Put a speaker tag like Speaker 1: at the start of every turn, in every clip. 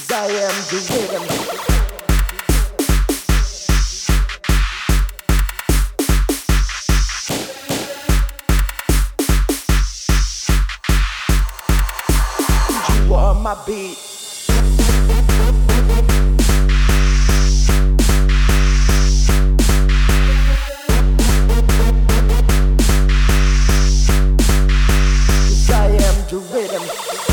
Speaker 1: I am the rhythm. You are my beat. I am the rhythm.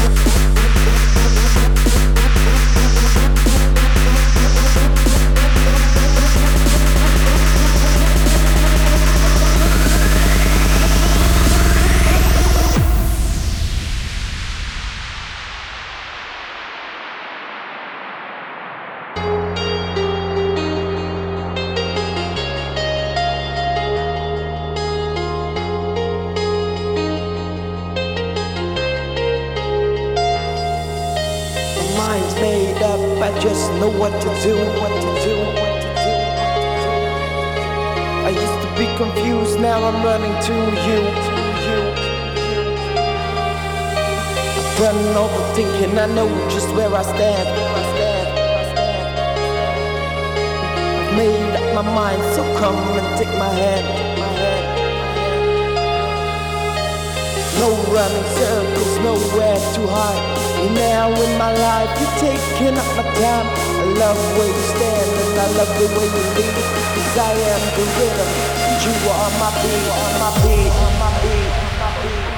Speaker 1: Mind's made up, I just know what to do, what to do, what to do. I used to be confused, now I'm running to you. Done overthinking, I know just where I stand. I've made up my mind, so come and take my hand. No running circles, nowhere to hide. You're now in my life, you're taking up my time. I love where you stand and I love the way you lead. 'Cause I am the rhythm and you are my beat, my beat, my beat, my beat.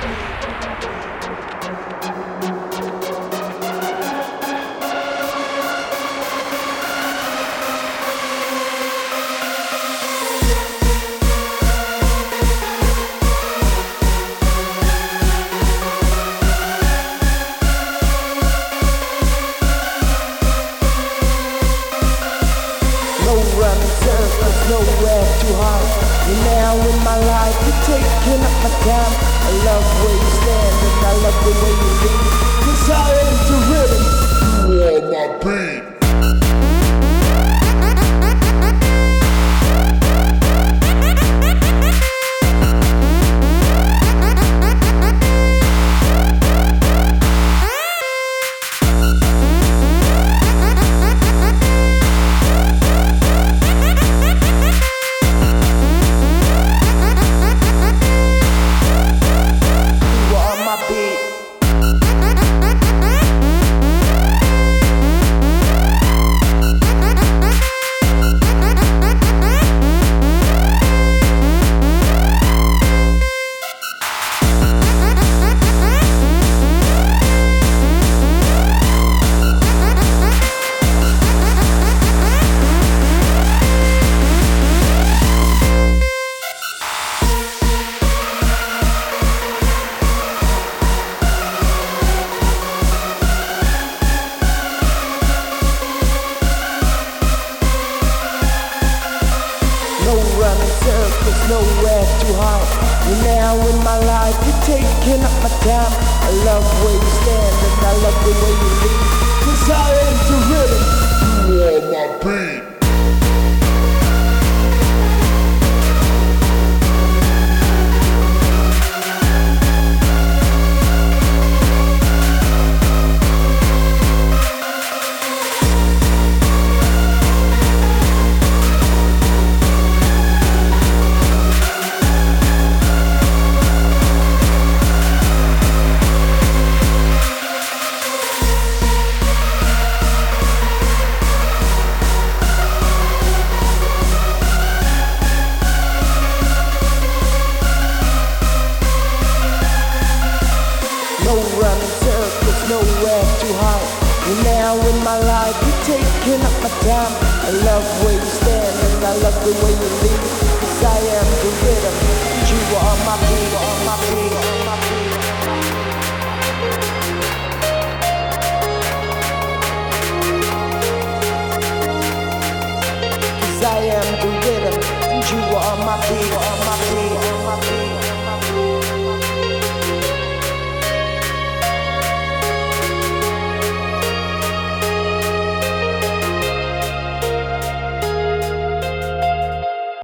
Speaker 1: No running circles, nowhere to hide. You're now in my life, you're taking up my time. I love where you stand and I love the way you lead. 'Cause I am the rhythm. You are my beat. No running circles, nowhere to hide. You're now in my life, you're taking up my time. I love where you stand and I love the way you lead. 'Cause I am the rhythm. You are my beat. No running circles, nowhere to hide. You're now in my life, you're taking up my time. I love where you stand and I love the way you lead. 'Cause I am the rhythm and you are my beat, my beat, my beat. 'Cause I am the rhythm and you are my beat.